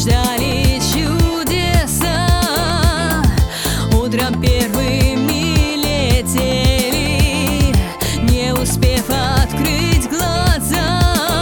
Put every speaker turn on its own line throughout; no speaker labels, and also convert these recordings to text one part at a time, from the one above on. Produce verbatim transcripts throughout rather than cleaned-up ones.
ждали чудеса, утром первыми летели, не успев открыть глаза.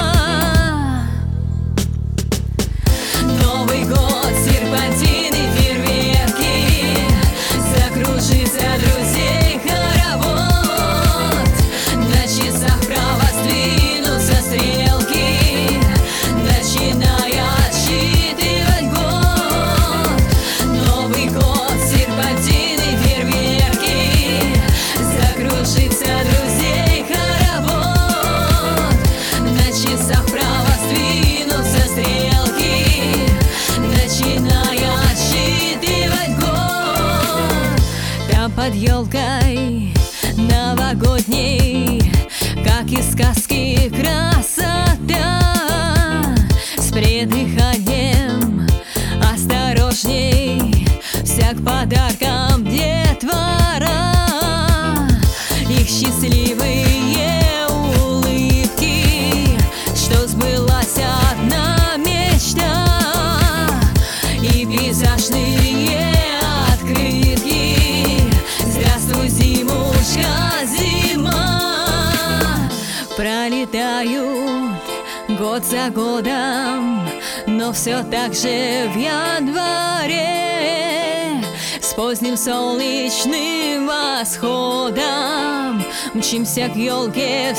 Новый год, серпантины, фейерверки, закружится друзей хоровод. На часах вправо сдвинутся стрелки, начиная отсчитывать год. Новый год, серпантины, фейерверки, закружится друзей хоровод. На часах вправо сдвинутся стрелки, начиная отсчитывать год. Там под елкой новогодней, как из сказки, красота. С придыханием осторожней, вся к подаркам детвора. Их счастливые улыбки, что сбылась одна мечта. И пейзажные открытки: здравствуй, зимушка, зима. Пролетают год за годом, но все так же в январе с поздним солнечным восходом мчимся к елке в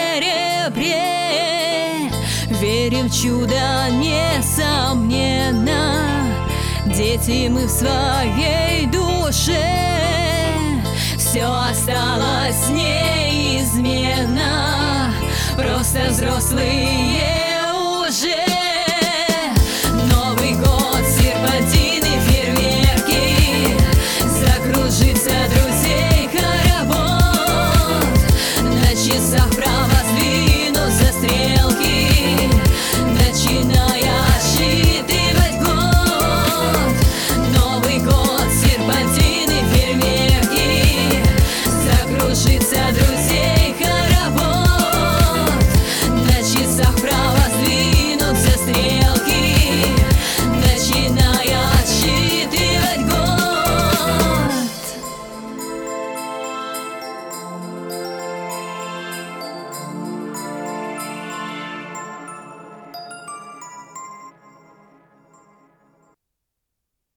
серебре. Верим в чудо, несомненно, дети мы в своей душе. Все осталось неизменно, просто взрослые